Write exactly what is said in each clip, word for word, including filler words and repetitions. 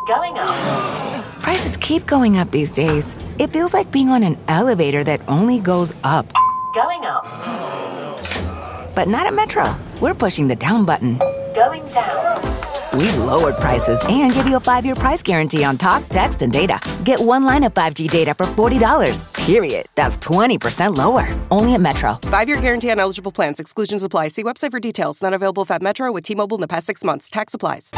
Going up. Prices keep going up these days. It feels like being on an elevator that only goes up. Going up. But not at Metro. We're pushing the down button. Going down. We've lowered prices and give you a five-year price guarantee on talk, text, and data. Get one line of five G data for forty dollars. Period. That's twenty percent lower. Only at Metro. Five-year guarantee on eligible plans. Exclusions apply. See website for details. Not available at Metro with T-Mobile in the past six months. Tax applies.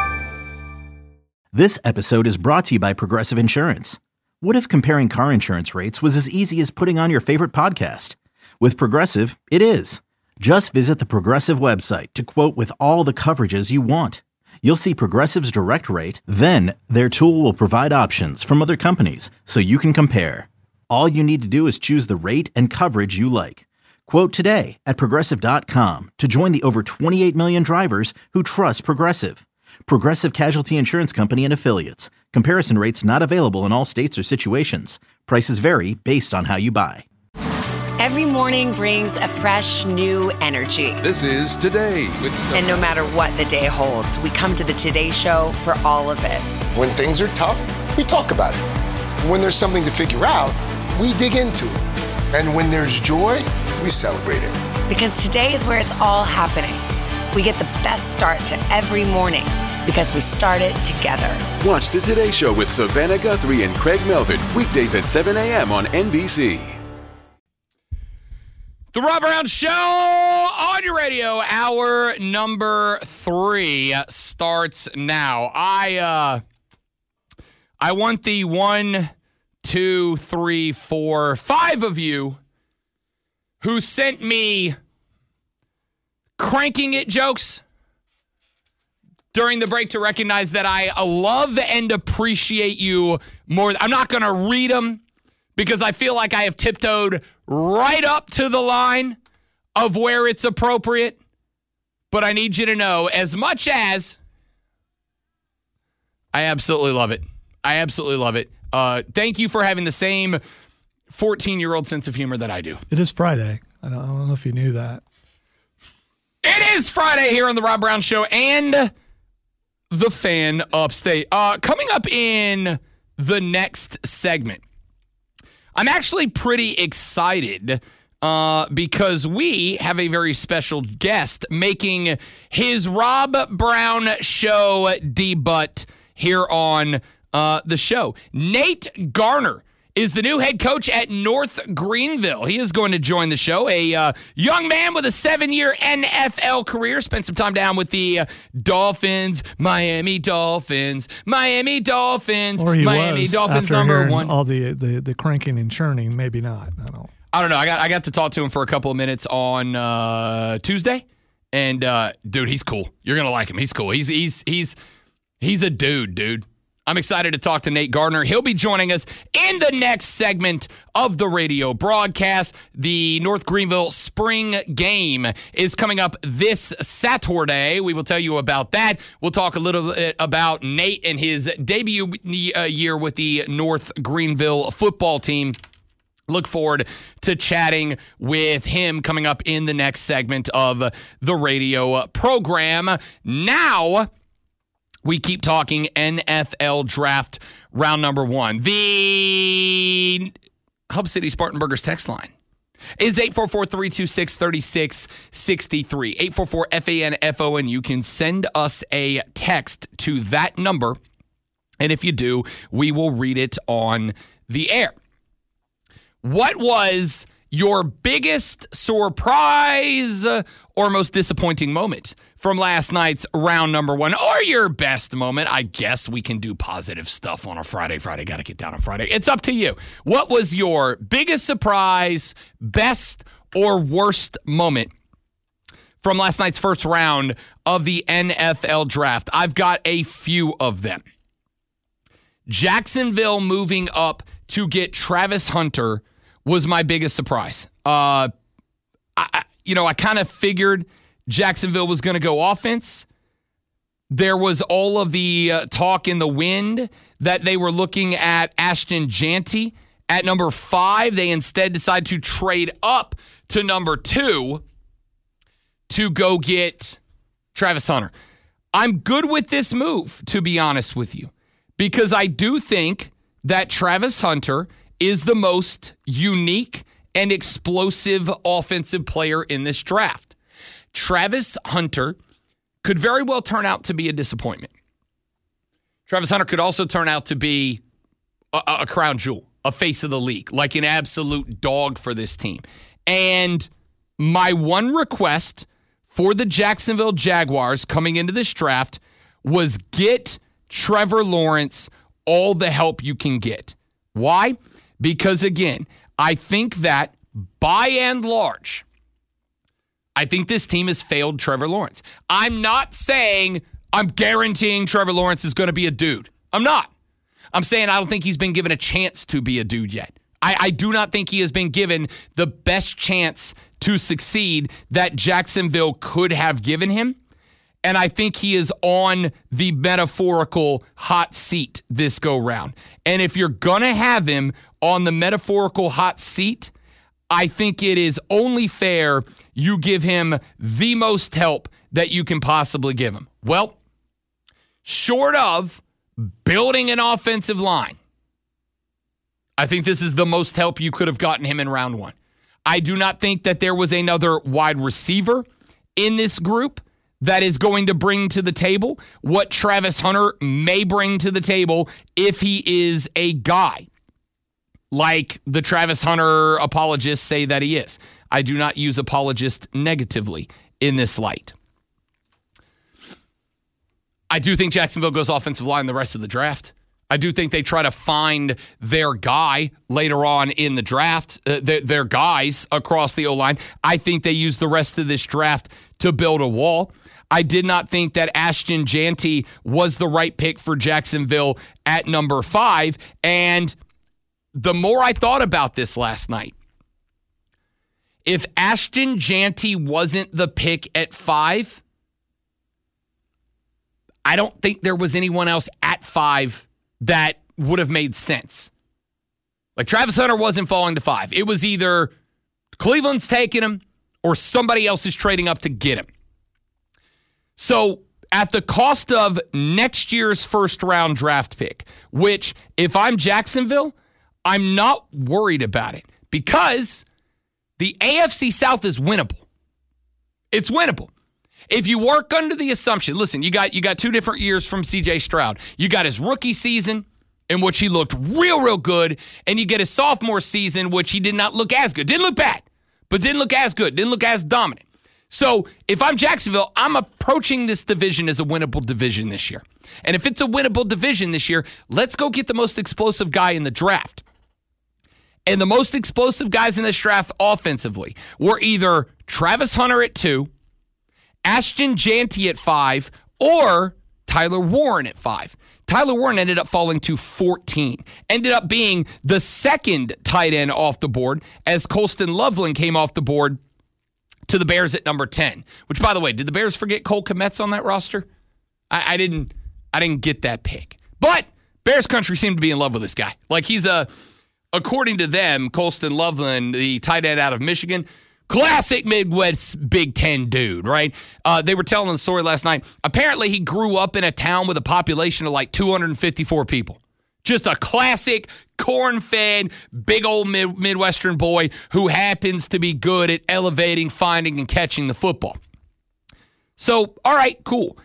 This episode is brought to you by Progressive Insurance. What if comparing car insurance rates was as easy as putting on your favorite podcast? With Progressive, it is. Just visit the Progressive website to quote with all the coverages you want. You'll see Progressive's direct rate, then their tool will provide options from other companies so you can compare. All you need to do is choose the rate and coverage you like. Quote today at Progressive dot com to join the over twenty-eight million drivers who trust Progressive. Progressive Casualty Insurance Company and Affiliates. Comparison rates not available in all states or situations. Prices vary based on how you buy. Every morning brings a fresh, new energy. This is Today with Sophie. And no matter what the day holds, we come to the Today Show for all of it. When things are tough, we talk about it. When there's something to figure out, we dig into it. And when there's joy, we celebrate it. Because today is where it's all happening. We get the best start to every morning because we start it together. Watch the Today Show with Savannah Guthrie and Craig Melvin, weekdays at seven a.m. on N B C. The Rob Brown Show on your radio, hour number three starts now. I uh, I want the one, two, three, four, five of you who sent me cranking it jokes during the break to recognize that I love and appreciate you more. I'm not going to read them because I feel like I have tiptoed right up to the line of where it's appropriate. But I need you to know, as much as I absolutely love it. I absolutely love it. Uh, thank you for having the same fourteen-year-old sense of humor that I do. It is Friday. I don't, I don't know if you knew that. It is Friday here on the Rob Brown Show and the Fan Upstate. Uh, coming up in the next segment, I'm actually pretty excited uh, because we have a very special guest making his Rob Brown Show debut here on uh, the show. Nate Garner is the new head coach at North Greenville. He is going to join the show. A uh, young man with a seven-year N F L career. Spent some time down with the uh, Dolphins, Miami Dolphins, Miami Dolphins, Or he Miami was Dolphins after number hearing one. all the, the, the cranking and churning. Maybe not. I don't I don't know. I got I got to talk to him for a couple of minutes on uh, Tuesday, and uh, dude, he's cool. You're gonna like him. He's cool. He's he's he's he's a dude, dude. I'm excited to talk to Nate Gardner. He'll be joining us in the next segment of the radio broadcast. The North Greenville Spring Game is coming up this Saturday. We will tell you about that. We'll talk a little bit about Nate and his debut year with the North Greenville football team. Look forward to chatting with him coming up in the next segment of the radio program. Now, we keep talking N F L draft round number one. The Hub City Spartanburgers text line is eight four four, three two six, three six six three. eight four four, F A N F O N. You can send us a text to that number, and if you do, we will read it on the air. What was your biggest surprise or most disappointing moment from last night's round number one, or your best moment? I guess we can do positive stuff on a Friday. Friday, got to get down on Friday. It's up to you. What was your biggest surprise, best or worst moment from last night's first round of the N F L draft? I've got a few of them. Jacksonville moving up to get Travis Hunter was my biggest surprise. Uh, I, you know, I kind of figured Jacksonville was going to go offense. There was all of the uh, talk in the wind that they were looking at Ashton Jeanty at number five. They instead decided to trade up to number two to go get Travis Hunter. I'm good with this move, to be honest with you, because I do think that Travis Hunter is the most unique and explosive offensive player in this draft. Travis Hunter could very well turn out to be a disappointment. Travis Hunter could also turn out to be a, a crown jewel, a face of the league, like an absolute dog for this team. And my one request for the Jacksonville Jaguars coming into this draft was get Trevor Lawrence all the help you can get. Why? Because, again, I think that by and large, I think this team has failed Trevor Lawrence. I'm not saying I'm guaranteeing Trevor Lawrence is going to be a dude. I'm not. I'm saying I don't think he's been given a chance to be a dude yet. I, I do not think he has been given the best chance to succeed that Jacksonville could have given him. And I think he is on the metaphorical hot seat this go round. And if you're going to have him on the metaphorical hot seat, I think it is only fair you give him the most help that you can possibly give him. Well, short of building an offensive line, I think this is the most help you could have gotten him in round one. I do not think that there was another wide receiver in this group that is going to bring to the table what Travis Hunter may bring to the table if he is a guy like the Travis Hunter apologists say that he is. I do not use apologist negatively in this light. I do think Jacksonville goes offensive line the rest of the draft. I do think they try to find their guy later on in the draft, uh, their, their guys across the O-line. I think they use the rest of this draft to build a wall. I did not think that Ashton Jeanty was the right pick for Jacksonville at number five. And the more I thought about this last night, if Ashton Jeanty wasn't the pick at five, I don't think there was anyone else at five that would have made sense. Like Travis Hunter wasn't falling to five. It was either Cleveland's taking him or somebody else is trading up to get him. So at the cost of next year's first round draft pick, which if I'm Jacksonville, I'm not worried about it because the A F C South is winnable. It's winnable. If you work under the assumption, listen, you got you got two different years from C J Stroud. You got his rookie season in which he looked real, real good, and you get his sophomore season, which he did not look as good. Didn't look bad, but didn't look as good. Didn't look as dominant. So if I'm Jacksonville, I'm approaching this division as a winnable division this year. And if it's a winnable division this year, let's go get the most explosive guy in the draft. And the most explosive guys in this draft offensively were either Travis Hunter at two, Ashton Jeanty at five, or Tyler Warren at five. Tyler Warren ended up falling to fourteen. Ended up being the second tight end off the board as Colston Loveland came off the board to the Bears at number ten. Which, by the way, did the Bears forget Cole Kmet's on that roster? I, I didn't I didn't get that pick. But Bears country seemed to be in love with this guy. Like he's a, according to them, Colston Loveland, the tight end out of Michigan, classic Midwest Big Ten dude, right? Uh, they were telling the story last night. Apparently, he grew up in a town with a population of like two hundred fifty-four people. Just a classic corn-fed, big old mid- Midwestern boy who happens to be good at elevating, finding, and catching the football. So, all right, cool.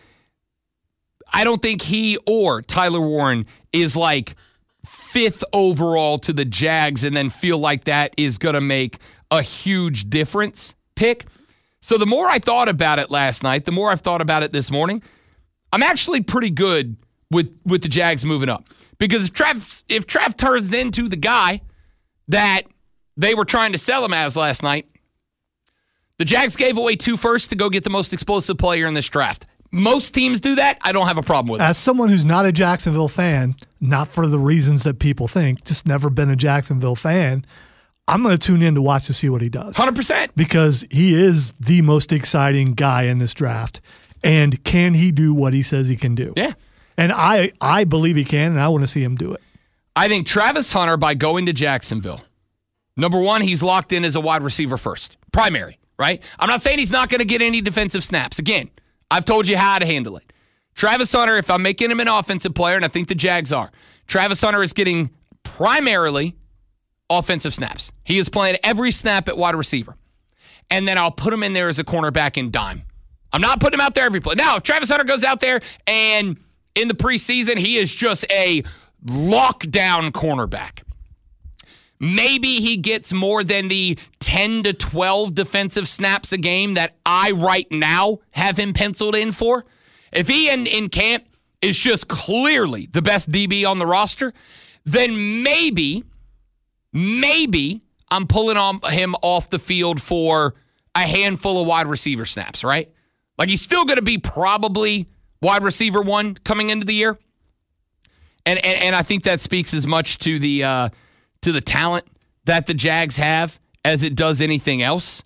I don't think he or Tyler Warren is like fifth overall to the Jags and then feel like that is going to make a huge difference pick. So the more I thought about it last night, the more I've thought about it this morning, I'm actually pretty good with, with the Jags moving up. Because if Trav, if Trav turns into the guy that they were trying to sell him as last night, the Jags gave away two firsts to go get the most explosive player in this draft. Most teams do that. I don't have a problem with it. As someone who's not a Jacksonville fan, not for the reasons that people think, just never been a Jacksonville fan, I'm going to tune in to watch to see what he does. one hundred percent. Because he is the most exciting guy in this draft. And can he do what he says he can do? Yeah. And I, I believe he can, and I want to see him do it. I think Travis Hunter, by going to Jacksonville, number one, he's locked in as a wide receiver first. Primary, right? I'm not saying he's not going to get any defensive snaps. Again, I've told you how to handle it. Travis Hunter, if I'm making him an offensive player, and I think the Jags are, Travis Hunter is getting primarily offensive snaps. He is playing every snap at wide receiver. And then I'll put him in there as a cornerback in dime. I'm not putting him out there every play. Now, if Travis Hunter goes out there and in the preseason, he is just a lockdown cornerback. Maybe he gets more than the ten to twelve defensive snaps a game that I right now have him penciled in for. If he in, in camp is just clearly the best D B on the roster, then maybe, maybe I'm pulling on him off the field for a handful of wide receiver snaps, right? Like he's still going to be probably wide receiver one coming into the year. And and, and I think that speaks as much to the uh, to the talent that the Jags have as it does anything else.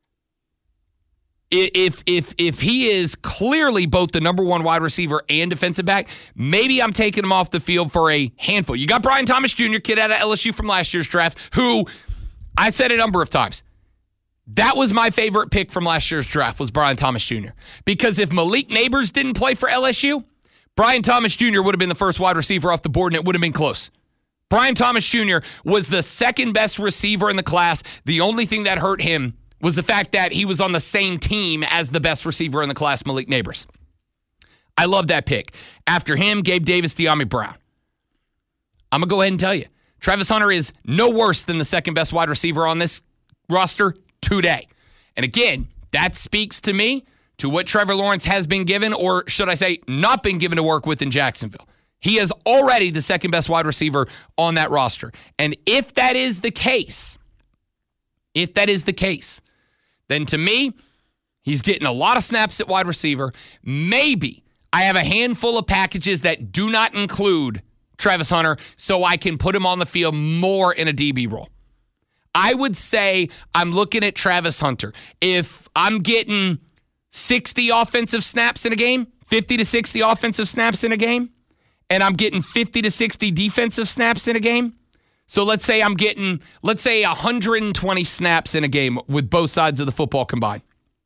If if if he is clearly both the number one wide receiver and defensive back, maybe I'm taking him off the field for a handful. You got Brian Thomas Junior, kid out of L S U from last year's draft, who I said a number of times, that was my favorite pick from last year's draft was Brian Thomas Junior Because if Malik Neighbors didn't play for L S U, Brian Thomas Junior would have been the first wide receiver off the board, and it would have been close. Brian Thomas Junior was the second best receiver in the class. The only thing that hurt him was the fact that he was on the same team as the best receiver in the class, Malik Neighbors. I love that pick. After him, Gabe Davis, De'Ami Brown. I'm going to go ahead and tell you, Travis Hunter is no worse than the second best wide receiver on this roster today. And again, that speaks to me to what Trevor Lawrence has been given, or should I say not been given to work with in Jacksonville. He is already the second best wide receiver on that roster. And if that is the case, if that is the case, then to me, he's getting a lot of snaps at wide receiver. Maybe I have a handful of packages that do not include Travis Hunter, so I can put him on the field more in a D B role. I would say I'm looking at Travis Hunter. If I'm getting sixty offensive snaps in a game, fifty to sixty offensive snaps in a game, and I'm getting fifty to sixty defensive snaps in a game, so let's say I'm getting, let's say one hundred twenty snaps in a game with both sides of the football combined.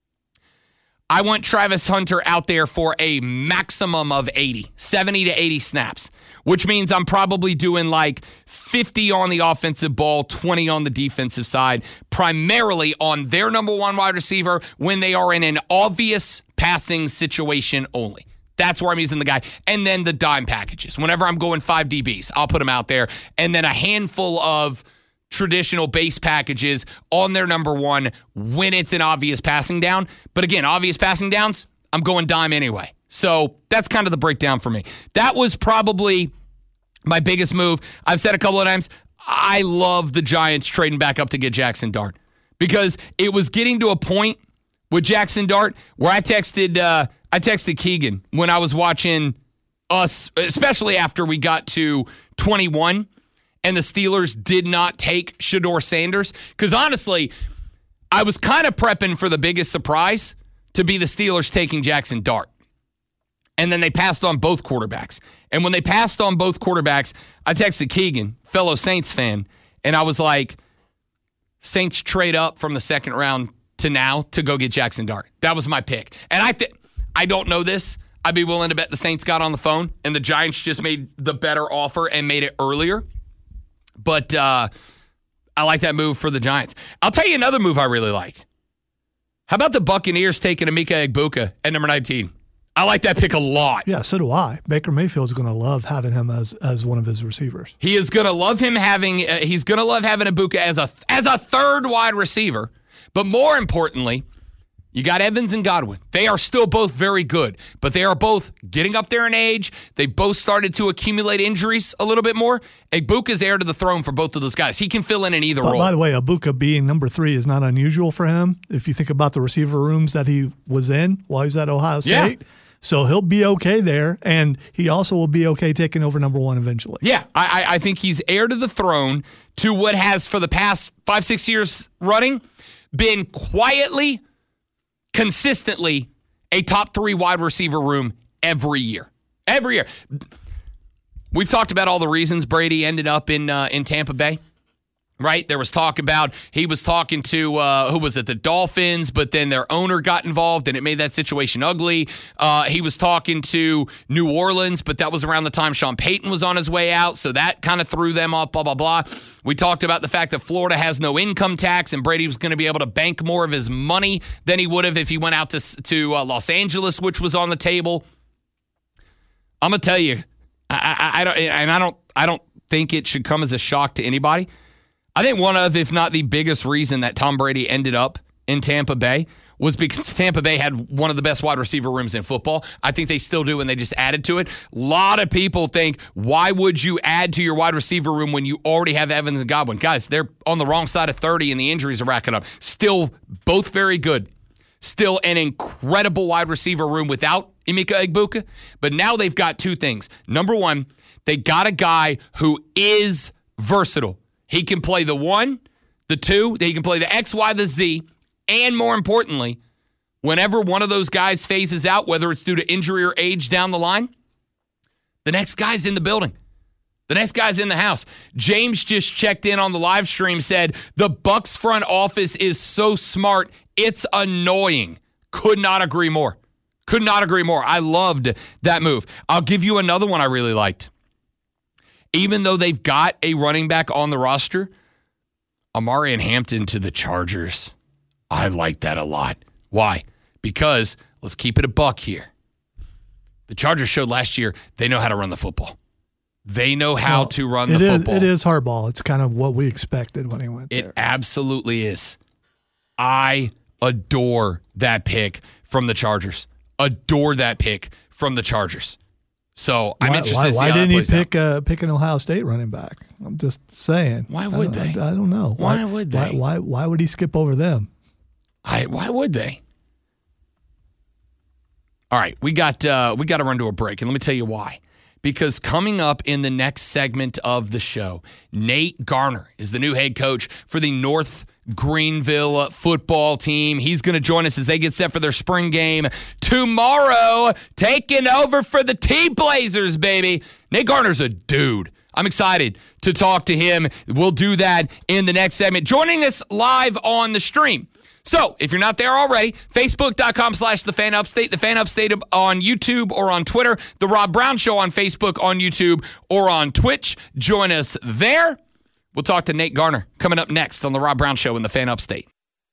I want Travis Hunter out there for a maximum of eighty, seventy to eighty snaps, which means I'm probably doing like fifty on the offensive ball, twenty on the defensive side, primarily on their number one wide receiver when they are in an obvious passing situation only. That's where I'm using the guy. And then the dime packages. Whenever I'm going five D Bs, I'll put them out there. And then a handful of traditional base packages on their number one when it's an obvious passing down. But again, obvious passing downs, I'm going dime anyway. So that's kind of the breakdown for me. That was probably my biggest move. I've said a couple of times, I love the Giants trading back up to get Jackson Dart because it was getting to a point with Jackson Dart where I texted uh, I texted Keegan when I was watching us, especially after we got to twenty-one and the Steelers did not take Shedeur Sanders. Because honestly, I was kind of prepping for the biggest surprise to be the Steelers taking Jackson Dart. And then they passed on both quarterbacks. And when they passed on both quarterbacks, I texted Keegan, fellow Saints fan, and I was like, Saints trade up from the second round to now to go get Jackson Dart. That was my pick. And I th- I don't know this. I'd be willing to bet the Saints got on the phone and the Giants just made the better offer and made it earlier. But uh, I like that move for the Giants. I'll tell you another move I really like. How about the Buccaneers taking Emeka Egbuka at number nineteen? I like that pick a lot. Yeah, so do I. Baker Mayfield's going to love having him as as one of his receivers. He is going to love him having. Uh, he's going to love having Egbuka as a as a third wide receiver. But more importantly, you got Evans and Godwin. They are still both very good, but they are both getting up there in age. They both started to accumulate injuries a little bit more. Egbuka's heir to the throne for both of those guys. He can fill in in either but role. By the way, Egbuka being number three is not unusual for him. If you think about the receiver rooms that he was in while he was at Ohio State. Yeah. So he'll be okay there, and he also will be okay taking over number one eventually. Yeah, I, I think he's heir to the throne to what has for the past five, six years running been quietly, consistently a top three wide receiver room every year. Every year. We've talked about all the reasons Brady ended up in uh, in Tampa Bay. right? There was talk about he was talking to, uh, who was it, the Dolphins, but then their owner got involved and it made that situation ugly. Uh, he was talking to New Orleans, but that was around the time Sean Payton was on his way out, so that kind of threw them off, blah, blah, blah. We talked about the fact that Florida has no income tax and Brady was going to be able to bank more of his money than he would have if he went out to, to uh, Los Angeles, which was on the table. I'm going to tell you, I, I, I don't, and I don't, I don't think it should come as a shock to anybody. I think one of, if not the biggest reason that Tom Brady ended up in Tampa Bay was because Tampa Bay had one of the best wide receiver rooms in football. I think they still do, and they just added to it. A lot of people think, why would you add to your wide receiver room when you already have Evans and Godwin? Guys, they're on the wrong side of thirty, and the injuries are racking up. Still both very good. Still an incredible wide receiver room without Emeka Egbuka. But now they've got two things. Number one, they got a guy who is versatile. He can play the one, the two, he can play the X, Y, the Z, and more importantly, whenever one of those guys phases out, whether it's due to injury or age down the line, the next guy's in the building. The next guy's in the house. James just checked in on the live stream, said, the Bucs front office is so smart, it's annoying. Could not agree more. Could not agree more. I loved that move. I'll give you another one I really liked. Even though they've got a running back on the roster, Amarian Hampton to the Chargers. I like that a lot. Why? Because, let's keep it a buck here. The Chargers showed last year they know how to run the football. They know how well, to run the is, football. It is hardball. It's kind of what we expected when he went there. It absolutely is. I adore that pick from the Chargers. Adore that pick from the Chargers. So I'm why, interested why, to see why how didn't that he plays pick out. uh, pick an Ohio State running back? I'm just saying. Why would I they? I, I don't know. Why, why would they? Why, why why would he skip over them? I, why would they? All right, we got uh, we got to run to a break, and let me tell you why. Because coming up in the next segment of the show, Nate Garner is the new head coach for the North Greenville football team. He's going to join us as they get set for their spring game tomorrow, taking over for the T-Blazers, baby. Nate Garner's a dude. I'm excited to talk to him. We'll do that in the next segment. Joining us live on the stream. So, if you're not there already, Facebook.com slash The Fan Upstate, The Fan Upstate on YouTube or on Twitter, The Rob Brown Show on Facebook, on YouTube, or on Twitch. Join us there. We'll talk to Nate Garner coming up next on The Rob Brown Show in The Fan Upstate.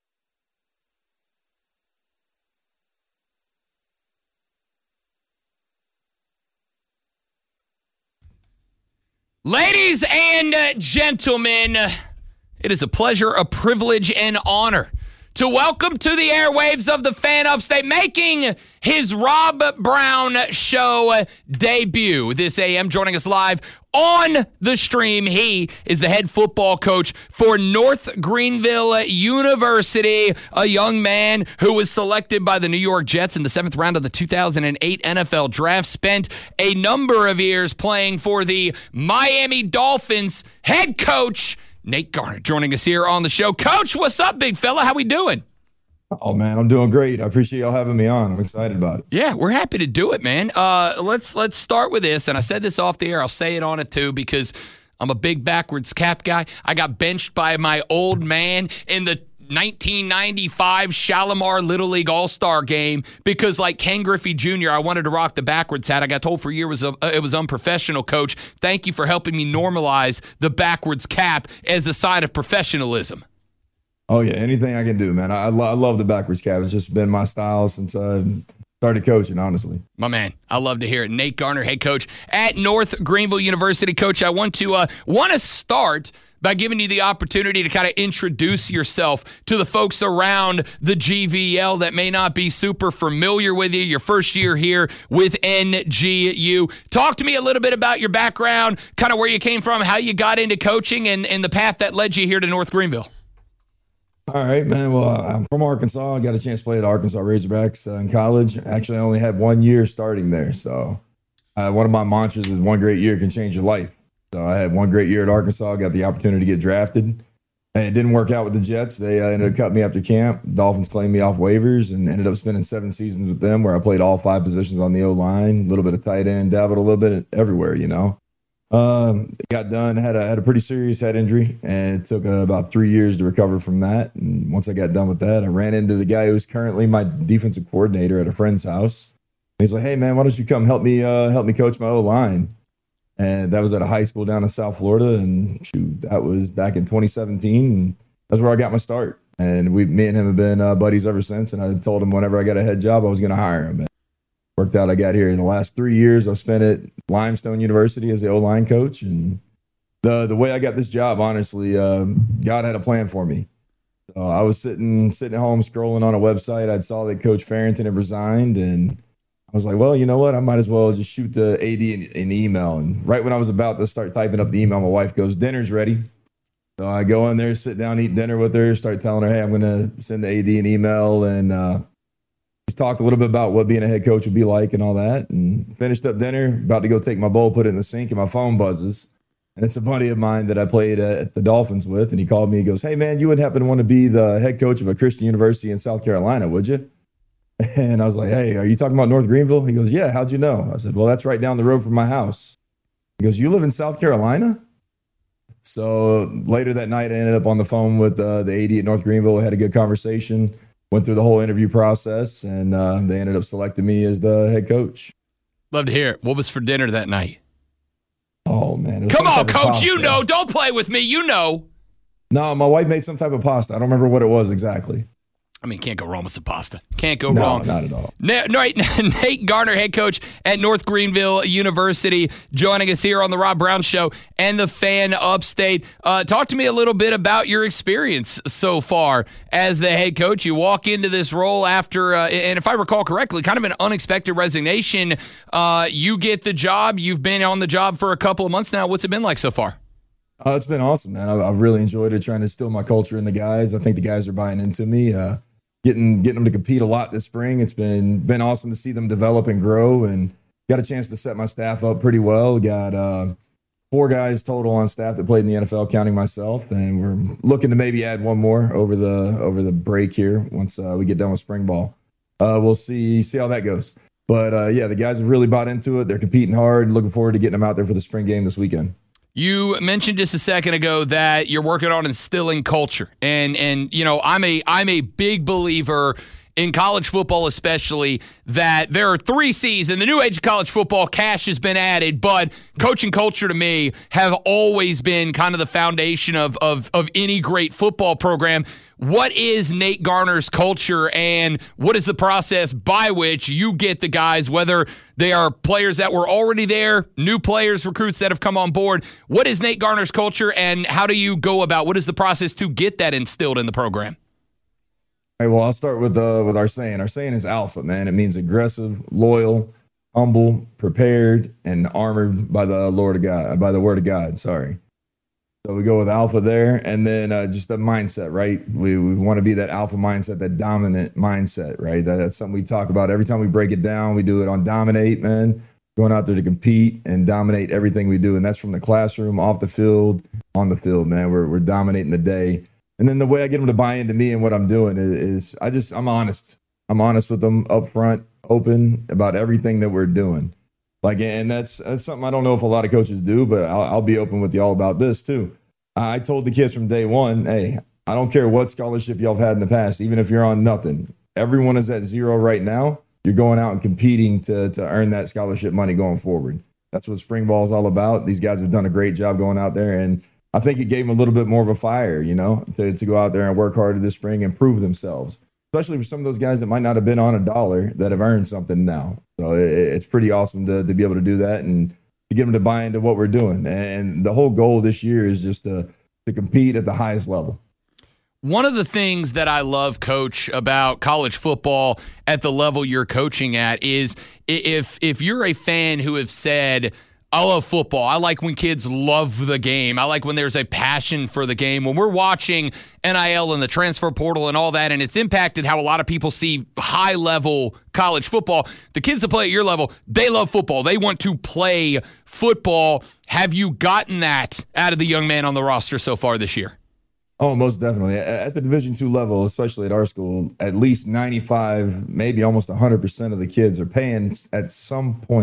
Ladies and gentlemen, it is a pleasure, a privilege, and honor to welcome to the airwaves of the Fan Upstate, making his Rob Brown Show debut this A M, joining us live on the stream. He is the head football coach for North Greenville University, a young man who was selected by the New York Jets in the seventh round of the two thousand eight N F L Draft, spent a number of years playing for the Miami Dolphins. Head coach Nate Garner joining us here on the show. Coach, what's up, big fella? How we doing? Oh, man, I'm doing great. I appreciate y'all having me on. I'm excited about it. Yeah, we're happy to do it, man. Uh, let's let's start with this, and I said this off the air. I'll say it on it, too, because I'm a big backwards cap guy. I got benched by my old man in the nineteen ninety-five Shalimar Little League All-Star game because, like Ken Griffey Junior, I wanted to rock the backwards hat. I got told for a year it was, a, it was unprofessional, Coach. Thank you for helping me normalize the backwards cap as a sign of professionalism. Oh, yeah, anything I can do, man. I, lo- I love the backwards cap. It's just been my style since I started coaching, honestly. My man, I love to hear it. Nate Garner, head coach at North Greenville University. Coach, I want to uh, want to start by giving you the opportunity to kind of introduce yourself to the folks around the G V L that may not be super familiar with you. Your first year here with N G U. Talk to me a little bit about your background, kind of where you came from, how you got into coaching, and, and the path that led you here to North Greenville. All right, man. Well, I'm from Arkansas. I got a chance to play at Arkansas Razorbacks uh, in college. Actually, I only had one year starting there. So uh, one of my mantras is one great year can change your life. So I had one great year at Arkansas, got the opportunity to get drafted. And it didn't work out with the Jets. They uh, ended up cutting me after camp. Dolphins claimed me off waivers and ended up spending seven seasons with them where I played all five positions on the O-line, a little bit of tight end, dabbled a little bit everywhere, you know. Um, got done, had a, had a pretty serious head injury, and it took uh, about three years to recover from that. And once I got done with that, I ran into the guy who's currently my defensive coordinator at a friend's house. He's like, "Hey man, why don't you come help me uh, help me coach my O-line?" And that was at a high school down in South Florida, and shoot, that was back in twenty seventeen. And that's where I got my start. And we, me and him have been uh, buddies ever since. And I told him whenever I got a head job, I was going to hire him. And worked out. I got here in the last three years. I spent at Limestone University as the O-line coach. And the the way I got this job, honestly, um, God had a plan for me. So I was sitting sitting at home scrolling on a website. I saw that Coach Farrington had resigned, and I was like, well, you know what? I might as well just shoot the A D an, an email. And right when I was about to start typing up the email, my wife goes, "Dinner's ready." So I go in there, sit down, eat dinner with her, start telling her, hey, I'm going to send the A D an email, and uh, just talked a little bit about what being a head coach would be like and all that, and finished up dinner, about to go take my bowl, put it in the sink, and my phone buzzes. And it's a buddy of mine that I played at the Dolphins with, and he called me. He goes, "Hey, man, you would happen to want to be the head coach of a Christian university in South Carolina, would you?" And I was like, "Hey, are you talking about North Greenville?" He goes, "Yeah, how'd you know?" I said, "Well, that's right down the road from my house." He goes, "You live in South Carolina?" So later that night, I ended up on the phone with uh, the A D at North Greenville. We had a good conversation, went through the whole interview process, and uh, they ended up selecting me as the head coach. Love to hear it. What was for dinner that night? Oh, man. Come on, coach. You know. Don't play with me. You know. No, my wife made some type of pasta. I don't remember what it was exactly. I mean, can't go wrong with some pasta. Can't go no, wrong. not at all. Na- Nate, Nate Garner, head coach at North Greenville University, joining us here on the Rob Brown Show and the Fan Upstate. Uh, talk to me a little bit about your experience so far as the head coach. You walk into this role after, uh, and if I recall correctly, kind of an unexpected resignation. Uh, you get the job. You've been on the job for a couple of months now. What's it been like so far? Uh, it's been awesome, man. I've, I've really enjoyed it, trying to instill my culture in the guys. I think the guys are buying into me. Uh, Getting getting them to compete a lot this spring. It's been been awesome to see them develop and grow, and got a chance to set my staff up pretty well. Got uh, four guys total on staff that played in the N F L, counting myself, and we're looking to maybe add one more over the over the break here once uh, we get done with spring ball. Uh, we'll see see how that goes. But uh, yeah, the guys have really bought into it. They're competing hard. Looking forward to getting them out there for the spring game this weekend. You mentioned just a second ago that you're working on instilling culture, and and you know I'm a I'm a big believer in college football, especially that there are three C's in the new age of college football. Cash has been added, but coaching culture to me have always been kind of the foundation of of of any great football program. What is Nate Garner's culture, and what is the process by which you get the guys, whether they are players that were already there, new players, recruits that have come on board? What is Nate Garner's culture, and how do you go about, what is the process to get that instilled in the program? All right, well, I'll start with uh, with our saying. Our saying is alpha, man. It means aggressive, loyal, humble, prepared, and armored by the Lord of God, by the word of God, sorry. So we go with alpha there, and then uh, just the mindset, right? We, we want to be that alpha mindset, that dominant mindset, right? That, that's something we talk about every time we break it down. We do it on Dominate, man. Going out there to compete and dominate everything we do, and that's from the classroom, off the field, on the field, man. We're we're dominating the day. And then the way I get them to buy into me and what I'm doing is, is I just I'm honest. I'm honest with them up front, open about everything that we're doing. Like, and that's, that's something I don't know if a lot of coaches do, but I'll, I'll be open with y'all about this too. I told the kids from day one, hey, I don't care what scholarship y'all have had in the past, even if you're on nothing. Everyone is at zero right now. You're going out and competing to, to earn that scholarship money going forward. That's what spring ball is all about. These guys have done a great job going out there, and I think it gave them a little bit more of a fire, you know, to, to go out there and work harder this spring and prove themselves. Especially for some of those guys that might not have been on a dollar that have earned something now. So it, it's pretty awesome to, to be able to do that and to get them to buy into what we're doing. And the whole goal this year is just to, to compete at the highest level. One of the things that I love, Coach, about college football at the level you're coaching at is if if you're a fan who have said, I love football. I like when kids love the game. I like when there's a passion for the game. When we're watching N I L and the transfer portal and all that, and it's impacted how a lot of people see high-level college football, the kids that play at your level, they love football. They want to play football. Have you gotten that out of the young man on the roster so far this year? Oh, most definitely. At the Division two level, especially at our school, at least ninety-five, maybe almost one hundred percent of the kids are paying at some point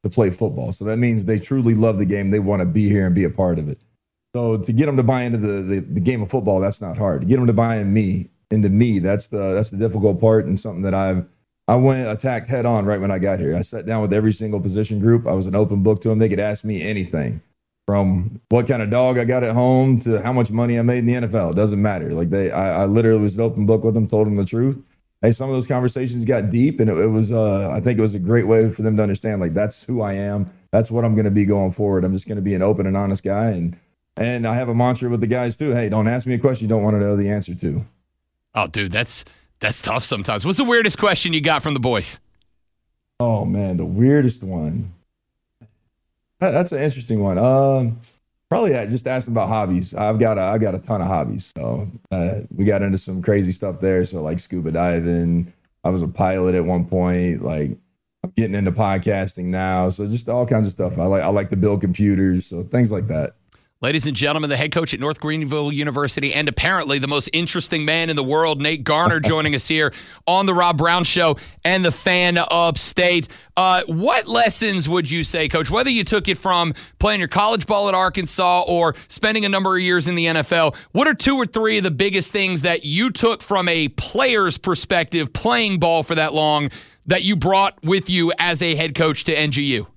to play football. So that means they truly love the game. They want to be here and be a part of it. So to get them to buy into the, the, the game of football, that's not hard. To get them to buy in me, into me, that's the that's the difficult part, and something that I've I went attacked head on right when I got here. I sat down with every single position group. I was an open book to them. They could ask me anything, from what kind of dog I got at home to how much money I made in the N F L. It doesn't matter. Like they, I, I literally was an open book with them, told them the truth. Hey, some of those conversations got deep, and it, it was, uh, I think it was a great way for them to understand, like, that's who I am. That's what I'm going to be going forward. I'm just going to be an open and honest guy. And, and I have a mantra with the guys too. Hey, don't ask me a question you don't want to know the answer to. Oh, dude, that's, that's tough sometimes. What's the weirdest question you got from the boys? Oh man, the weirdest one. That, that's an interesting one. Um, probably just asking about hobbies. I've got a, I've got a ton of hobbies. So uh, we got into some crazy stuff there. So like scuba diving. I was a pilot at one point. Like I'm getting into podcasting now. So just all kinds of stuff. I like I like to build computers. So things like that. Ladies and gentlemen, the head coach at North Greenville University and apparently the most interesting man in the world, Nate Garner, joining us here on the Rob Brown Show and the Fan Upstate. Uh, what lessons would you say, Coach, whether you took it from playing your college ball at Arkansas or spending a number of years in the N F L, what are two or three of the biggest things that you took from a player's perspective, playing ball for that long, that you brought with you as a head coach to N G U?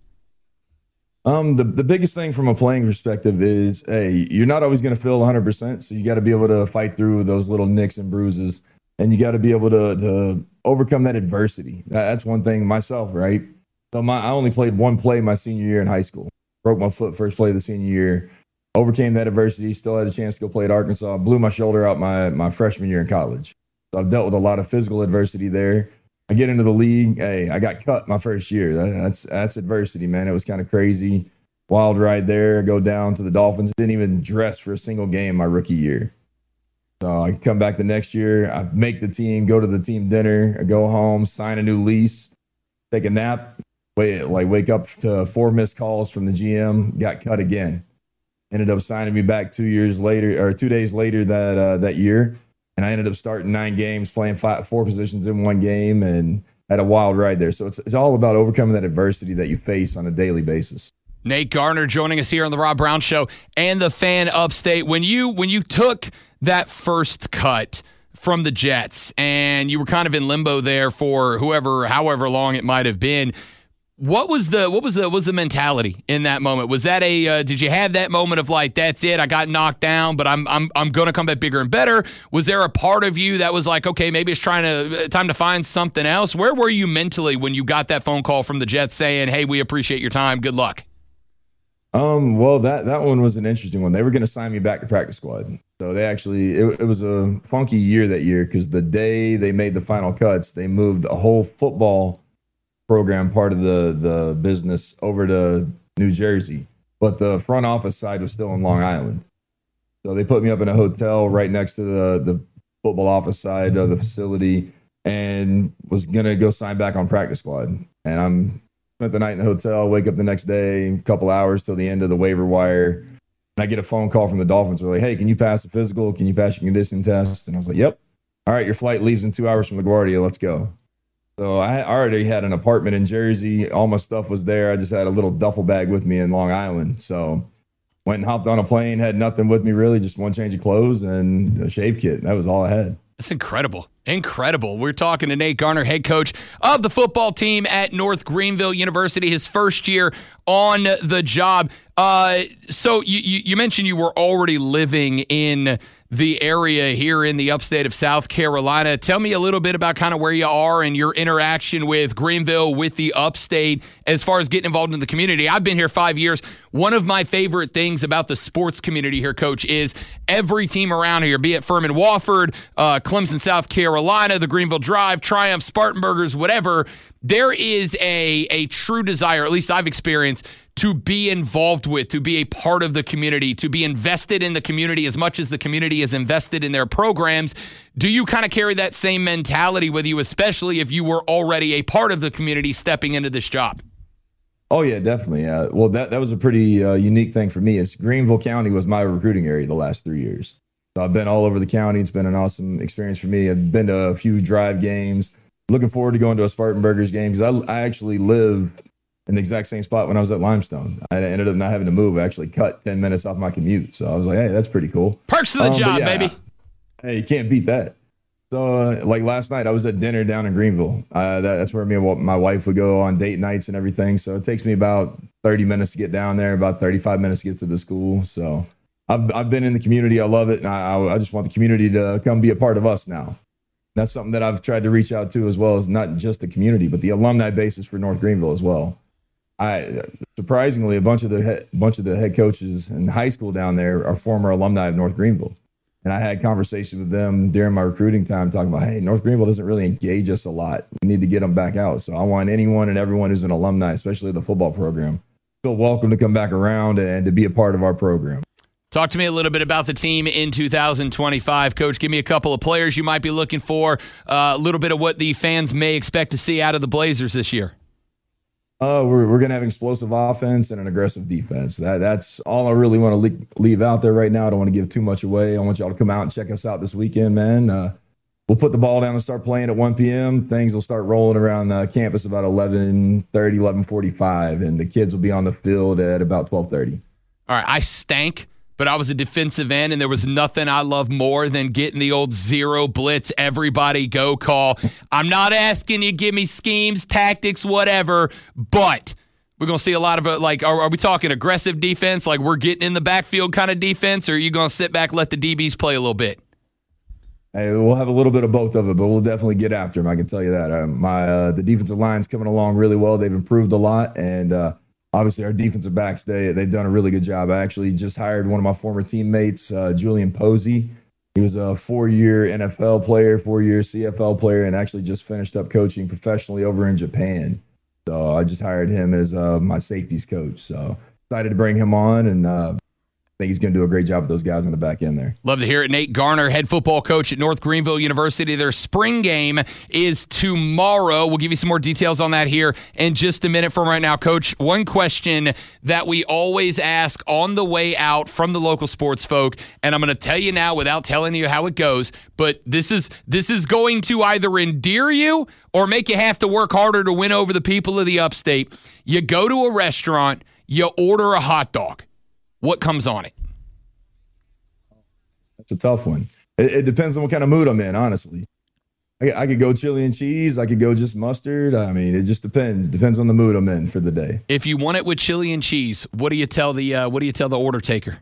Um, the, the biggest thing from a playing perspective is, hey, you're not always going to feel one hundred percent, so you got to be able to fight through those little nicks and bruises, and you got to be able to, to overcome that adversity. That's one thing myself, right? So my, I only played one play my senior year in high school. Broke my foot first play of the senior year, overcame that adversity, still had a chance to go play at Arkansas, blew my shoulder out my, my freshman year in college. So I've dealt with a lot of physical adversity there. I get into the league. Hey, I got cut my first year. That, that's that's adversity, man. It was kind of crazy. Wild ride there. I go down to the Dolphins. Didn't even dress for a single game my rookie year. So I come back the next year. I make the team, go to the team dinner. I go home, sign a new lease, take a nap, wait, like wake up to four missed calls from the G M. Got cut again. Ended up signing me back two years later, or two days later that uh, that year. And I ended up starting nine games, playing five, four positions in one game, and had a wild ride there. So it's it's all about overcoming that adversity that you face on a daily basis. Nate Garner joining us here on the Rob Brown Show and the Fan Upstate. When you when you took that first cut from the Jets and you were kind of in limbo there for whoever, however long it might have been, What was the what was the what was the mentality in that moment? Was that a uh, did you have that moment of like, that's it, I got knocked down, but I'm I'm I'm going to come back bigger and better? Was there a part of you that was like, okay, maybe it's trying to time to find something else? Where were you mentally when you got that phone call from the Jets saying, "Hey, we appreciate your time. Good luck"? Um, well, that that one was an interesting one. They were going to sign me back to practice squad. So they actually it, it was a funky year that year because the day they made the final cuts, they moved a whole football program part of the the business over to New Jersey, but the front office side was still in Long Island. So they put me up in a hotel right next to the the football office side of the facility and was gonna go sign back on practice squad. And I'm spent the night in the hotel, wake up the next day, a couple hours till the end of the waiver wire, and I get a phone call from the Dolphins. They're like, "Hey, can you pass the physical? Can you pass your conditioning test?" And I was like, "Yep." "All right, your flight leaves in two hours from LaGuardia. Let's go." So I already had an apartment in Jersey. All my stuff was there. I just had a little duffel bag with me in Long Island. So went and hopped on a plane, had nothing with me really, just one change of clothes and a shave kit. That was all I had. That's incredible. Incredible. We're talking to Nate Garner, head coach of the football team at North Greenville University, his first year on the job. Uh, so you, you, you mentioned you were already living in the area here in the upstate of South Carolina. Tell me a little bit about kind of where you are and your interaction with Greenville, with the upstate, as far as getting involved in the community. I've been here five years. One of my favorite things about the sports community here, Coach, is every team around here, be it Furman Wofford, uh, Clemson, South Carolina, the Greenville Drive, Triumph, Spartanburgers, whatever, there is a, a true desire, at least I've experienced, to be involved with, to be a part of the community, to be invested in the community as much as the community is invested in their programs. Do you kind of carry that same mentality with you, especially if you were already a part of the community stepping into this job? Oh, yeah, definitely. Uh, well, that, that was a pretty uh, unique thing for me. Is Greenville County was my recruiting area the last three years. So I've been all over the county. It's been an awesome experience for me. I've been to a few drive games. Looking forward to going to a Spartanburgers game because I, I actually live in the exact same spot when I was at Limestone. I ended up not having to move. I actually cut ten minutes off my commute. So I was like, hey, that's pretty cool. Perks of the um, job, yeah, baby. Hey, you can't beat that. So, uh, like last night, I was at dinner down in Greenville. Uh, that, that's where me and my wife would go on date nights and everything. So it takes me about thirty minutes to get down there, about thirty-five minutes to get to the school. So I've I've been in the community. I love it. And I, I just want the community to come be a part of us now. That's something that I've tried to reach out to, as well as not just the community, but the alumni basis for North Greenville as well. I surprisingly, a bunch of the he- bunch of the head coaches in high school down there are former alumni of North Greenville. And I had conversations with them during my recruiting time talking about, hey, North Greenville doesn't really engage us a lot. We need to get them back out. So I want anyone and everyone who's an alumni, especially the football program, feel welcome to come back around and to be a part of our program. Talk to me a little bit about the team in two thousand twenty-five. Coach, give me a couple of players you might be looking for, uh, a little bit of what the fans may expect to see out of the Blazers this year. Uh, we're we're going to have explosive offense and an aggressive defense. That That's all I really want to le- leave out there right now. I don't want to give too much away. I want y'all to come out and check us out this weekend, man. Uh, we'll put the ball down and start playing at one p.m. Things will start rolling around the campus about eleven thirty, eleven forty-five, and the kids will be on the field at about twelve thirty. All right, I stank, but I was a defensive end, and there was nothing I love more than getting the old zero blitz, everybody go call. I'm not asking you give me schemes, tactics, whatever, but we're going to see a lot of, like, are, are we talking aggressive defense, like we're getting in the backfield kind of defense, or are you going to sit back, let the D Bs play a little bit? Hey, we'll have a little bit of both of it, but we'll definitely get after them. I can tell you that. Uh, my uh, the defensive line's coming along really well. They've improved a lot, and uh, obviously our defensive backs, they, they've done a really good job. I actually just hired one of my former teammates, uh, Julian Posey. He was a four-year N F L player, four-year C F L player, and actually just finished up coaching professionally over in Japan. So I just hired him as uh, my safeties coach. So excited to bring him on, and uh, I think he's going to do a great job with those guys on the back end there. Love to hear it. Nate Garner, head football coach at North Greenville University. Their spring game is tomorrow. We'll give you some more details on that here in just a minute from right now. Coach, one question that we always ask on the way out from the local sports folk, and I'm going to tell you now without telling you how it goes, but this is this is going to either endear you or make you have to work harder to win over the people of the upstate. You go to a restaurant, you order a hot dog. What comes on it? That's a tough one. It, it depends on what kind of mood I'm in, honestly. I, I could go chili and cheese. I could go just mustard. I mean, it just depends. Depends on the mood I'm in for the day. If you want it with chili and cheese, what do you tell the uh, what do you tell the order taker?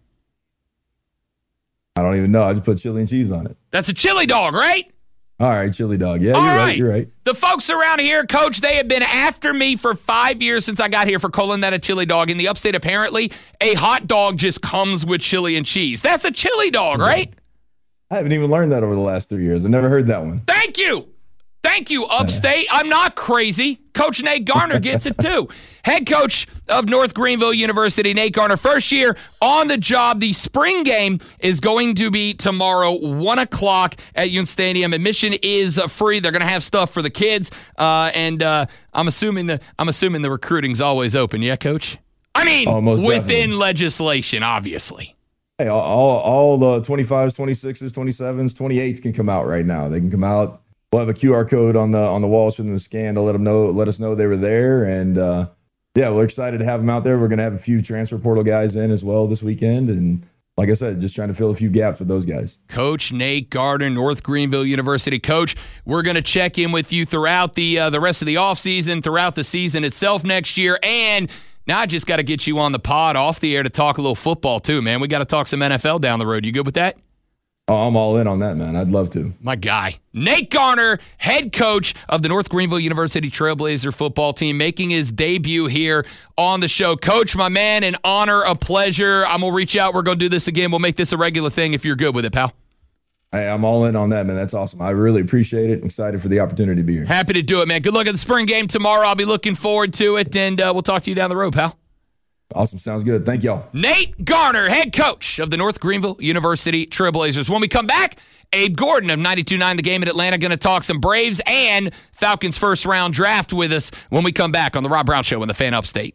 I don't even know. I just put chili and cheese on it. That's a chili dog, right? All right, chili dog. Yeah, All you're right. right. You're right. The folks around here, Coach, they have been after me for five years since I got here for calling that a chili dog. In the upstate, apparently, a hot dog just comes with chili and cheese. That's a chili dog, right? I haven't even learned that over the last three years. I never heard that one. Thank you. Thank you, upstate. I'm not crazy. Coach Nate Garner gets it too. Head coach of North Greenville University, Nate Garner, first year on the job. The spring game is going to be tomorrow, one o'clock at Yun Stadium. Admission is free. They're going to have stuff for the kids, uh, and uh, I'm assuming the I'm assuming the recruiting's always open. Yeah, Coach. I mean, oh, within definitely. legislation, obviously. Hey, all, all all the twenty-fives, twenty-sixes, twenty-sevens, twenty-eights can come out right now. They can come out. We'll have a Q R code on the on the walls for them to scan to let them know, let us know they were there. And uh, yeah, we're excited to have them out there. We're going to have a few transfer portal guys in as well this weekend. And like I said, just trying to fill a few gaps with those guys. Coach Nate Garner, North Greenville University. Coach, we're going to check in with you throughout the uh, the rest of the offseason, throughout the season itself next year. And now I just got to get you on the pod off the air to talk a little football too, man. We got to talk some N F L down the road. You good with that? Oh, I'm all in on that, man. I'd love to. My guy. Nate Garner, head coach of the North Greenville University Trailblazer football team, making his debut here on the show. Coach, my man, an honor, a pleasure. I'm going to reach out. We're going to do this again. We'll make this a regular thing if you're good with it, pal. Hey, I'm all in on that, man. That's awesome. I really appreciate it. I'm excited for the opportunity to be here. Happy to do it, man. Good luck at the spring game tomorrow. I'll be looking forward to it, and uh, we'll talk to you down the road, pal. Awesome. Sounds good. Thank y'all. Nate Garner, head coach of the North Greenville University Trailblazers. When we come back, Abe Gordon of ninety-two point nine The Game in Atlanta going to talk some Braves and Falcons first round draft with us when we come back on the Rob Brown Show in the Fan Upstate.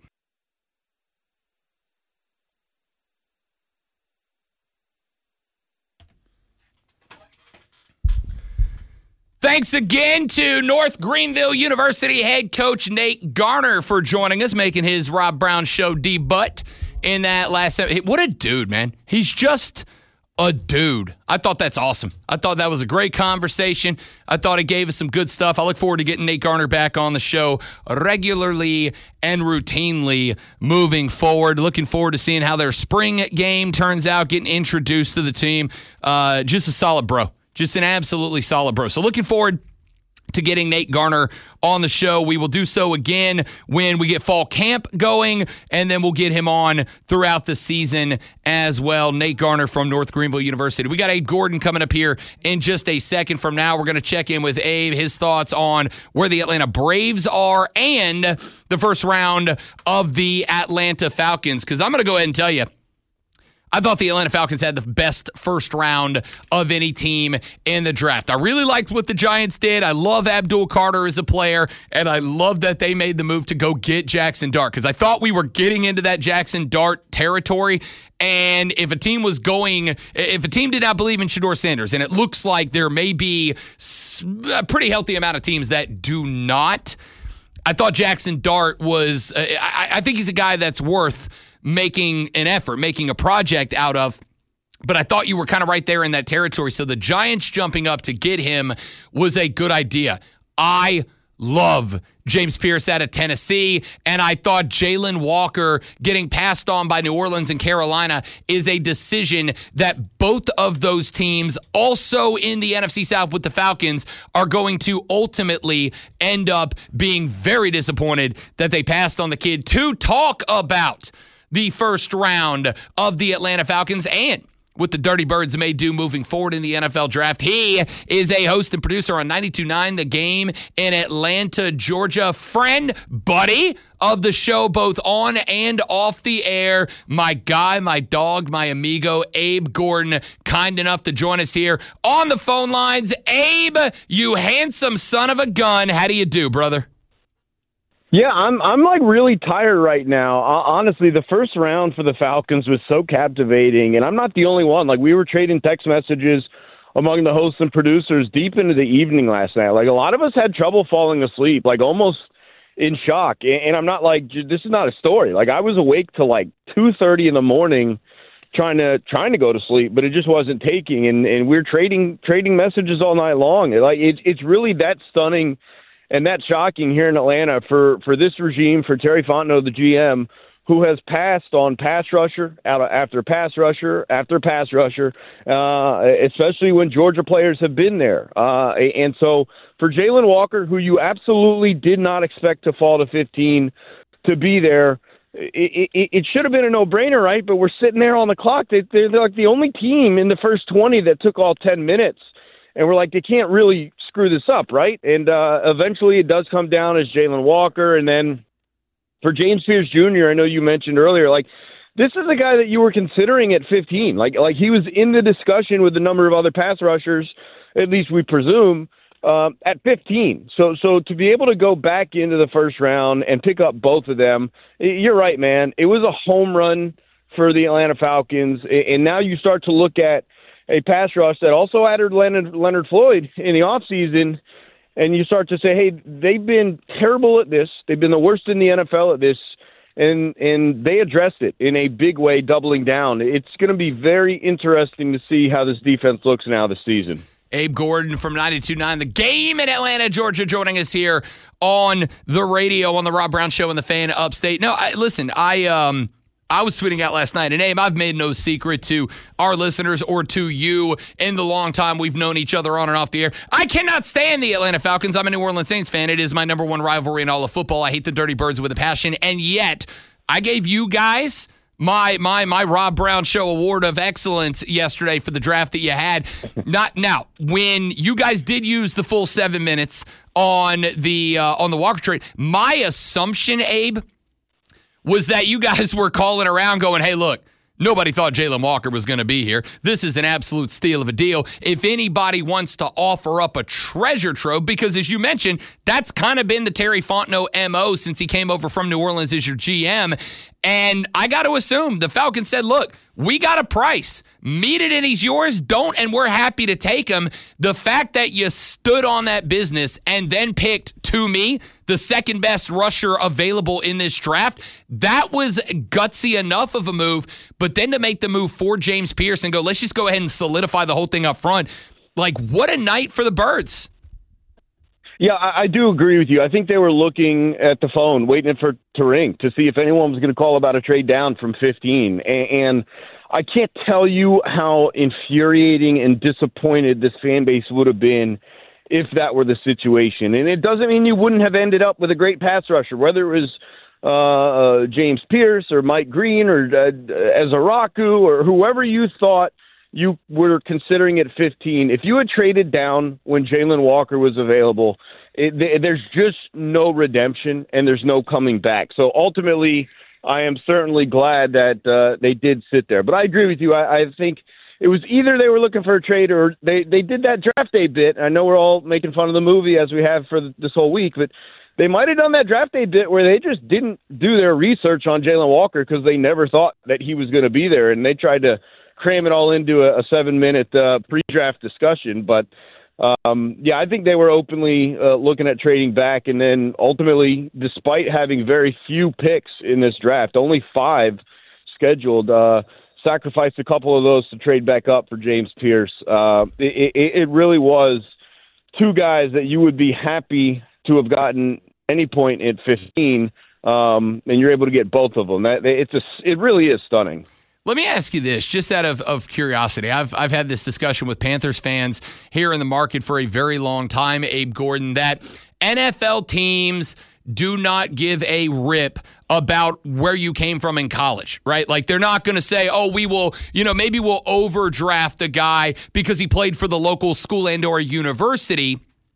Thanks again to North Greenville University head coach Nate Garner for joining us, making his Rob Brown Show debut in that last – what a dude, man. He's just a dude. I thought that's awesome. I thought that was a great conversation. I thought it gave us some good stuff. I look forward to getting Nate Garner back on the show regularly and routinely moving forward. Looking forward to seeing how their spring game turns out, getting introduced to the team. Uh, just a solid bro. Just an absolutely solid bro. So looking forward to getting Nate Garner on the show. We will do so again when we get fall camp going, and then we'll get him on throughout the season as well. Nate Garner from North Greenville University. We got Abe Gordon coming up here in just a second from now. We're going to check in with Abe, his thoughts on where the Atlanta Braves are and the first round of the Atlanta Falcons, because I'm going to go ahead and tell you, I thought the Atlanta Falcons had the best first round of any team in the draft. I really liked what the Giants did. I love Abdul Carter as a player, and I love that they made the move to go get Jackson Dart, because I thought we were getting into that Jackson Dart territory. And if a team was going, if a team did not believe in Shedeur Sanders, and it looks like there may be a pretty healthy amount of teams that do not, I thought Jackson Dart was, I, I think he's a guy that's worth making an effort, making a project out of. But I thought you were kind of right there in that territory. So the Giants jumping up to get him was a good idea. I love James Pierce out of Tennessee, and I thought Jalen Walker getting passed on by New Orleans and Carolina is a decision that both of those teams, also in the N F C South with the Falcons, are going to ultimately end up being very disappointed that they passed on the kid. To talk about the first round of the Atlanta Falcons and what the Dirty Birds may do moving forward in the N F L draft. He is a host and producer on ninety-two point nine The Game in Atlanta, Georgia. Friend, buddy of the show, both on and off the air. My guy, my dog, my amigo, Abe Gordon, kind enough to join us here on the phone lines. Abe, you handsome son of a gun. How do you do, brother? Yeah, I'm I'm like really tired right now. Uh, honestly, the first round for the Falcons was so captivating, and I'm not the only one. Like, we were trading text messages among the hosts and producers deep into the evening last night. Like, a lot of us had trouble falling asleep, like almost in shock. And, and I'm not like, this is not a story. Like, I was awake till like two thirty in the morning trying to trying to go to sleep, but it just wasn't taking. And and we're trading trading messages all night long. Like, it's it's really that stunning and that's shocking here in Atlanta for, for this regime, for Terry Fontenot, the G M, who has passed on pass rusher after pass rusher after pass rusher, uh, especially when Georgia players have been there. Uh, and so for Jalen Walker, who you absolutely did not expect to fall to fifteen, to be there, it, it, it should have been a no-brainer, right? But we're sitting there on the clock. They, they're like the only team in the first twenty that took all ten minutes. And we're like, they can't really screw this up, right? And uh, eventually it does come down as Jalen Walker. And then for James Pierce Junior, I know you mentioned earlier, like, this is a guy that you were considering at fifteen. Like, like he was in the discussion with a number of other pass rushers, at least we presume, uh, at fifteen. So, so to be able to go back into the first round and pick up both of them, you're right, man. It was a home run for the Atlanta Falcons. And now you start to look at a pass rush that also added Leonard, Leonard Floyd in the offseason, and you start to say, hey, they've been terrible at this. They've been the worst in the N F L at this, and and they addressed it in a big way, doubling down. It's going to be very interesting to see how this defense looks now this season. Abe Gordon from ninety-two point nine The Game in Atlanta, Georgia, joining us here on the radio on the Rob Brown Show and the Fan Upstate. No, I, listen, I um. I was tweeting out last night, and Abe, I've made no secret to our listeners or to you in the long time we've known each other on and off the air. I cannot stand the Atlanta Falcons. I'm a New Orleans Saints fan. It is my number one rivalry in all of football. I hate the Dirty Birds with a passion, and yet I gave you guys my my my Rob Brown Show Award of Excellence yesterday for the draft that you had. Not now, when you guys did use the full seven minutes on the uh, on the Walker trade, my assumption, Abe, was that you guys were calling around going, hey, look, Nobody thought Jalen Walker was going to be here. This is an absolute steal of a deal. If anybody wants to offer up a treasure trove, because as you mentioned, that's kind of been the Terry Fontenot M O since he came over from New Orleans as your G M. And I got to assume the Falcons said, look, we got a price. Meet it and he's yours. Don't, and we're happy to take him. The fact that you stood on that business and then picked, to me, the second best rusher available in this draft, that was gutsy enough of a move. But then to make the move for James Pierce and go, let's just go ahead and solidify the whole thing up front. Like, what a night for the Birds. Yeah, I, I do agree with you. I think they were looking at the phone, waiting for to ring to see if anyone was going to call about a trade down from fifteen. And, and I can't tell you how infuriating and disappointed this fan base would have been if that were the situation. And it doesn't mean you wouldn't have ended up with a great pass rusher, whether it was uh, uh, James Pierce or Mike Green or uh, Ezaraku or whoever you thought you were considering at fifteen. If you had traded down when Jalen Walker was available, it, th- there's just no redemption and there's no coming back. So ultimately, I am certainly glad that uh, they did sit there. But I agree with you. I, I think it was either they were looking for a trade or they, they did that draft day bit. I know we're all making fun of the movie as we have for this whole week, but they might have done that draft day bit where they just didn't do their research on Jalen Walker because they never thought that he was going to be there, and they tried to cram it all into a, a seven-minute uh, pre-draft discussion. But, um, yeah, I think they were openly uh, looking at trading back. And then ultimately, despite having very few picks in this draft, only five scheduled, uh, sacrificed a couple of those to trade back up for James Pierce. Uh, it, it, it really was two guys that you would be happy to have gotten any point at fifteen, um, and you're able to get both of them. That, it's a, it really is stunning. Let me ask you this, just out of, of curiosity. I've I've had this discussion with Panthers fans here in the market for a very long time, Abe Gordon, that N F L teams do not give a rip about where you came from in college, right? Like, they're not going to say, oh, we will, you know, maybe we'll overdraft a guy because he played for the local school and or university.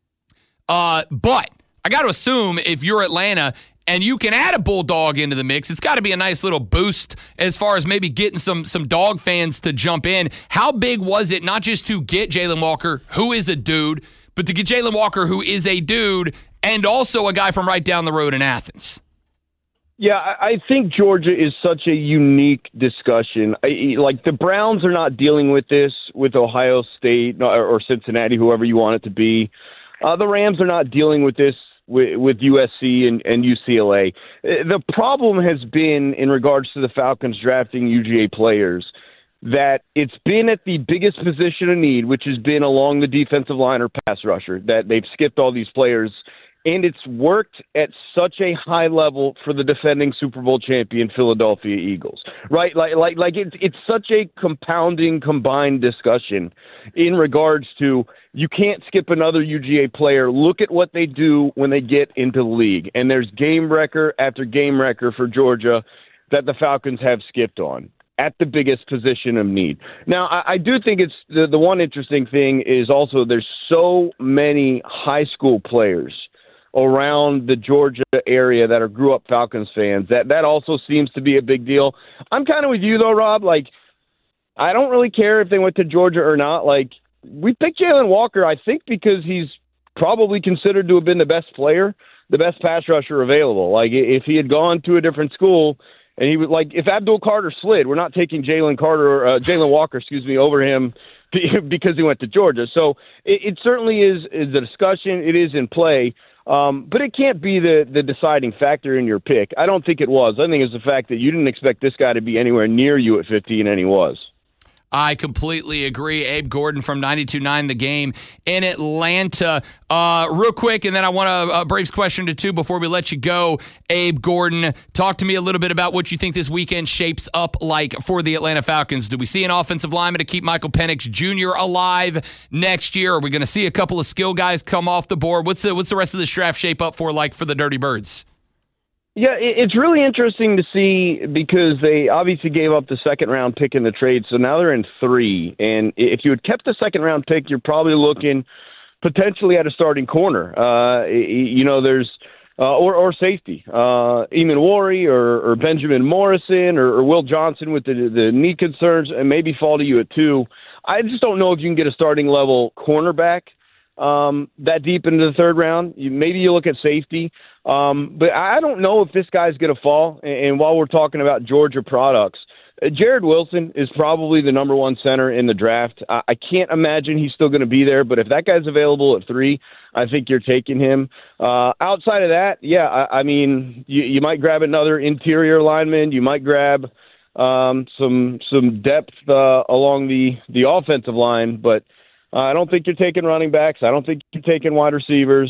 Uh, but I got to assume if you're Atlanta and you can add a Bulldog into the mix, it's got to be a nice little boost as far as maybe getting some some dog fans to jump in. How big was it not just to get Jalen Walker, who is a dude, but to get Jalen Walker, who is a dude, and also a guy from right down the road in Athens? Yeah, I think Georgia is such a unique discussion. I, like, the Browns are not dealing with this with Ohio State or Cincinnati, whoever you want it to be. Uh, the Rams are not dealing with this with, with U S C and, and U C L A. The problem has been, in regards to the Falcons drafting U G A players, that it's been at the biggest position of need, which has been along the defensive line or pass rusher, that they've skipped all these players. And it's worked at such a high level for the defending Super Bowl champion Philadelphia Eagles, right? Like, like, like it's it's such a compounding, combined discussion in regards to you can't skip another U G A player. Look at what they do when they get into the league, and there's game record after game record for Georgia that the Falcons have skipped on at the biggest position of need. Now, I, I do think it's the, the one interesting thing is also there's so many high school players around the Georgia area that are grew up Falcons fans. That that also seems to be a big deal. I'm kind of with you though, Rob. Like, I don't really care if they went to Georgia or not. Like, we picked Jalen Walker, I think, because he's probably considered to have been the best player, the best pass rusher available. Like, if he had gone to a different school and he was like, if Abdul Carter slid, we're not taking Jalen Carter, uh, Jalen Walker, excuse me, over him because he went to Georgia. So it, it certainly is is a discussion. It is in play. Um, but it can't be the, the deciding factor in your pick. I don't think it was. I think it's the fact that you didn't expect this guy to be anywhere near you at fifteen, and he was. I completely agree. Abe Gordon from ninety-two point nine The Game in Atlanta. Uh, real quick, and then I want a, a Braves question to two before we let you go. Abe Gordon, talk to me a little bit about what you think this weekend shapes up like for the Atlanta Falcons. Do we see an offensive lineman to keep Michael Penix Junior alive next year? Are we going to see a couple of skill guys come off the board? What's the, what's the rest of this draft shape up for like for the Dirty Birds? Yeah, it's really interesting to see because they obviously gave up the second round pick in the trade, so now they're in three. And if you had kept the second round pick, you're probably looking potentially at a starting corner. Uh, you know, there's uh, or, or safety, uh, Eamon Worry or, or Benjamin Morrison or, or Will Johnson with the, the knee concerns, and maybe fall to you at two. I just don't know if you can get a starting level cornerback um, that deep into the third round. You, maybe you look at safety. Um, but I don't know if this guy's going to fall. And, and while we're talking about Georgia products, uh, Jared Wilson is probably the number one center in the draft. I, I can't imagine he's still going to be there. But if that guy's available at three, I think you're taking him. Uh, outside of that, yeah, I, I mean, you, you might grab another interior lineman. You might grab um, some some depth uh, along the, the offensive line. But uh, I don't think you're taking running backs. I don't think you're taking wide receivers.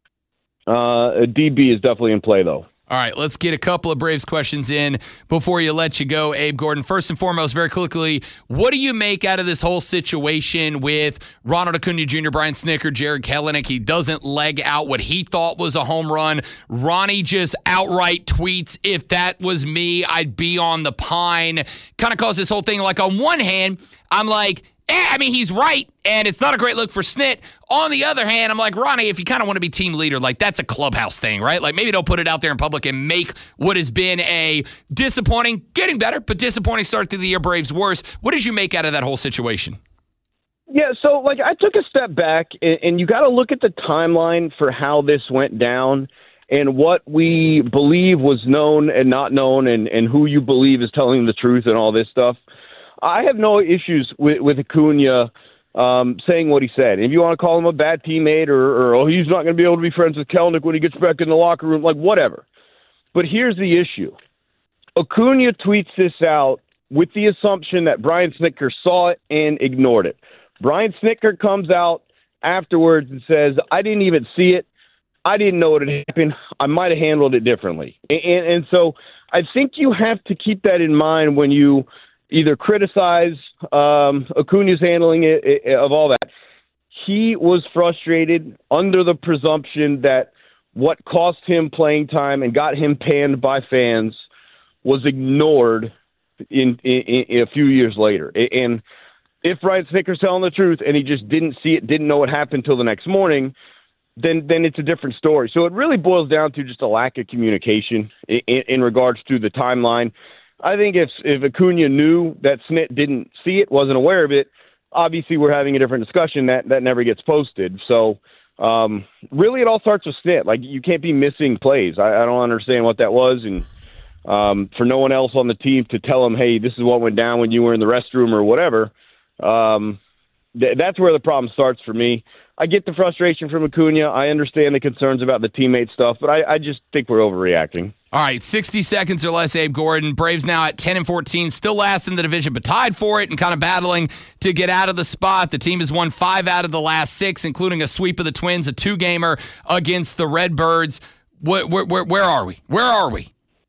Uh, D B is definitely in play, though. All right, let's get a couple of Braves questions in before you let you go, Abe Gordon. First and foremost, very quickly, what do you make out of this whole situation with Ronald Acuna Junior, Brian Snitker, Jared Kelenic? He doesn't leg out what he thought was a home run. Ronnie just outright tweets, if that was me, I'd be on the pine. Kind of caused this whole thing. Like, on one hand, I'm like, Eh, I mean, he's right, and it's not a great look for Snit. On the other hand, I'm like, Ronnie, if you kind of want to be team leader, like, that's a clubhouse thing, right? Like, maybe don't put it out there in public and make what has been a disappointing, getting better, but disappointing start to the year Braves worse. What did you make out of that whole situation? Yeah, so, like, I took a step back, and, and you got to look at the timeline for how this went down and what we believe was known and not known, and, and who you believe is telling the truth and all this stuff. I have no issues with, with Acuna um, saying what he said. If you want to call him a bad teammate or, or oh, he's not going to be able to be friends with Kelenic when he gets back in the locker room, like, whatever. But here's the issue. Acuna tweets this out with the assumption that Brian Snitker saw it and ignored it. Brian Snitker comes out afterwards and says, I didn't even see it. I didn't know what had happened. I might have handled it differently. And, and, and so I think you have to keep that in mind when you – either criticize um, Acuna's handling it, it, of all that. He was frustrated under the presumption that what cost him playing time and got him panned by fans was ignored in, in, in a few years later. And if Brian Snitker's telling the truth and he just didn't see it, didn't know what happened until the next morning, then then it's a different story. So it really boils down to just a lack of communication in, in regards to the timeline. I think if if Acuna knew that Snit didn't see it, wasn't aware of it, obviously we're having a different discussion that, that never gets posted. So um, really it all starts with Snit. Like, you can't be missing plays. I, I don't understand what that was. And um, for no one else on the team to tell him, hey, this is what went down when you were in the restroom or whatever, um, th- that's where the problem starts for me. I get the frustration from Acuna. I understand the concerns about the teammate stuff, but I, I just think we're overreacting. All right, sixty seconds or less, Abe Gordon. Braves now at ten and fourteen, still last in the division, but tied for it and kind of battling to get out of the spot. The team has won five out of the last six, including a sweep of the Twins, a two-gamer against the Redbirds. Where, where, where are we? Where are we?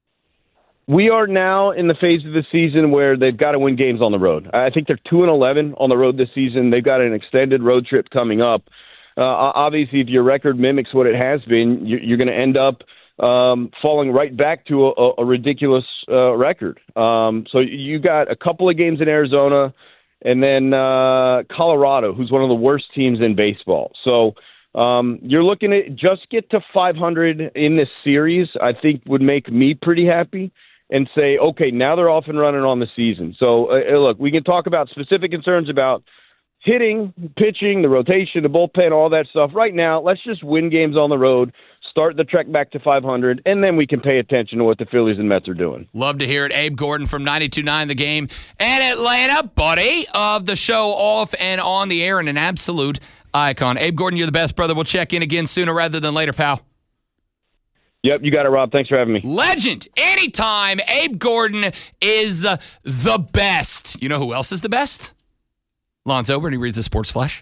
We are now in the phase of the season where they've got to win games on the road. I think they're two and eleven on the road this season. They've got an extended road trip coming up. Uh, obviously, if your record mimics what it has been, you're going to end up um, falling right back to a, a ridiculous uh, record. Um, so you got a couple of games in Arizona, and then uh, Colorado, who's one of the worst teams in baseball. So um, you're looking at just get to five hundred in this series, I think would make me pretty happy. And say, okay, now they're off and running on the season. So, uh, look, we can talk about specific concerns about hitting, pitching, the rotation, the bullpen, all that stuff. Right now, let's just win games on the road, start the trek back to five hundred, and then we can pay attention to what the Phillies and Mets are doing. Love to hear it. Abe Gordon from ninety-two point nine The Game and Atlanta, buddy of the show off and on the air, and an absolute icon. Abe Gordon, you're the best, brother. We'll check in again sooner rather than later, pal. Yep, you got it, Rob. Thanks for having me. Legend. Anytime. Abe Gordon is uh, the best. You know who else is the best? Lonzo, and he reads the Sports Flash.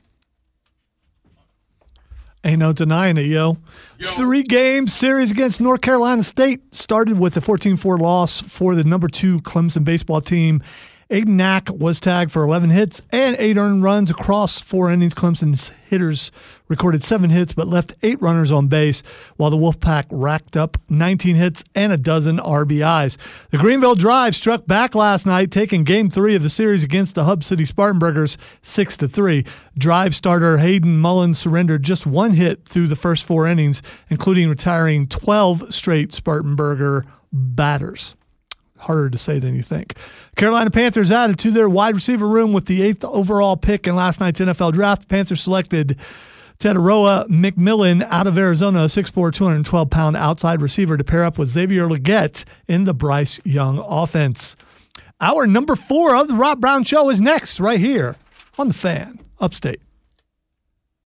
Ain't no denying it, yo. yo. Three-game series against North Carolina State started with a fourteen four loss for the number two Clemson baseball team. Aiden Knack was tagged for eleven hits and eight earned runs across four innings. Clemson's hitters recorded seven hits but left eight runners on base, while the Wolfpack racked up nineteen hits and a dozen R B Is. The Greenville Drive struck back last night, taking Game three of the series against the Hub City Spartanburgers six to three. Drive starter Hayden Mullins surrendered just one hit through the first four innings, including retiring twelve straight Spartanburger batters. Harder to say than you think. Carolina Panthers added to their wide receiver room with the eighth overall pick in last night's N F L draft. The Panthers selected Tedoroa McMillan out of Arizona, a six foot four, two hundred twelve pound outside receiver to pair up with Xavier Legette in the Bryce Young offense. Our number four of the Rob Brown Show is next right here on The Fan, Upstate.